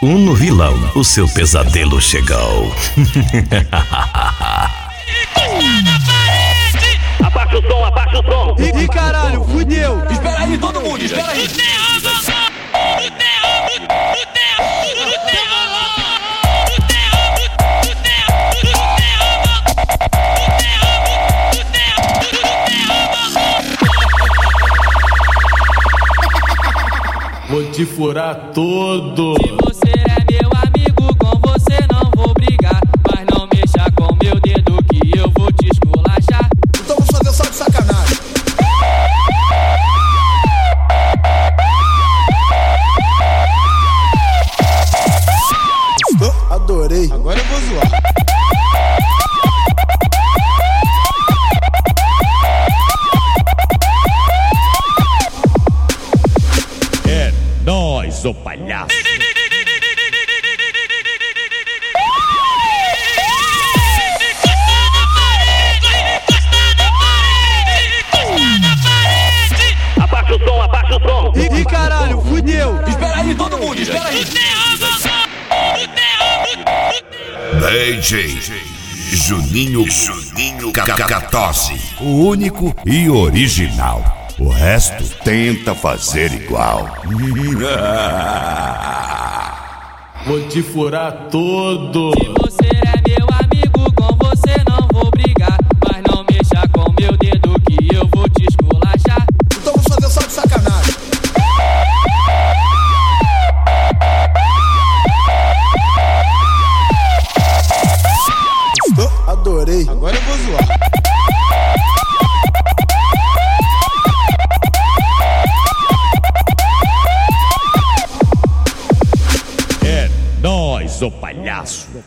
Uno vilão, o seu pesadelo chegou. Abaixa o som, abaixa o som. Ih, caralho, fudeu. Espera aí, todo mundo, espera aí. Vou te furar todo. Se você é meu amigo, com você não vou brigar. Mas não mexa com meu dedo que eu vou te esculachar. Então vamos fazer só de sacanagem. Adorei. Agora eu vou zoar. É nóis, ô palhaço. Abaixa o som, abaixa o som. Ih, caralho, fudeu. Espera aí, todo mundo, espera aí. DJ Juninho Cacatosse, o único e original. O resto tenta fazer igual. Vou te furar todo. Se você é meu amigo, com você não vou brigar. Mas não mexa com meu dedo que eu vou te esculachar. Então vamos fazer só de sacanagem. Adorei. Agora eu vou zoar. É nóis, ô palhaço.